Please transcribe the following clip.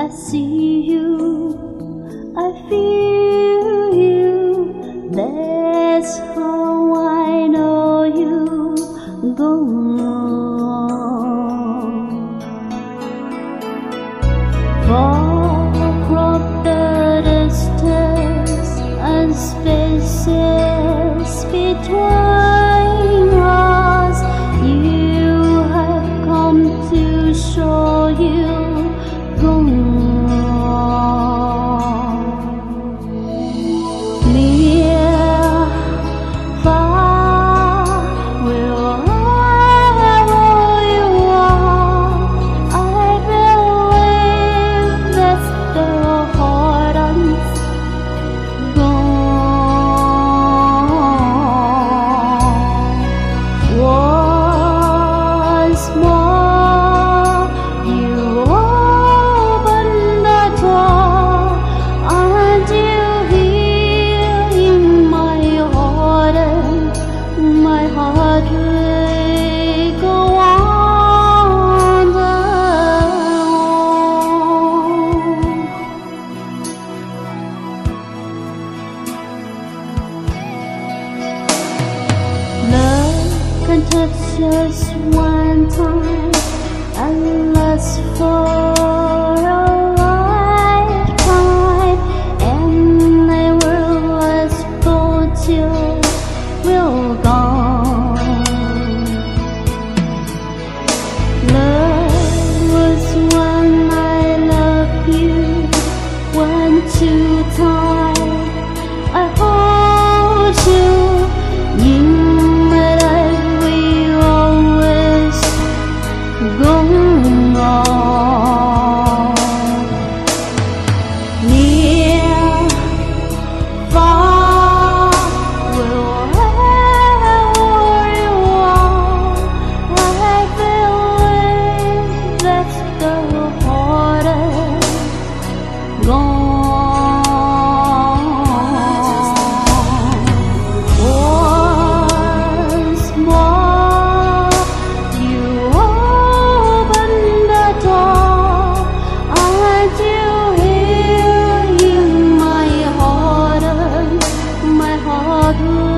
see you, I feel you. That's how I know you go on. Far across the distance and spaces between us, you have come to show you go on. Near, far, wherever you are, I believe that's the heart gone. Once more, you open the door, and you hear in my heart, and my heart will go on and on. Love can touch just one time and last for a lifetime, and never last go till we're gone. Love was when I love you, when too tight I hold you. In my life we always go on. Near, far, wherever you are, I believe that's the heart gone. Once more, you open the door, and you hear in my heart, my heart.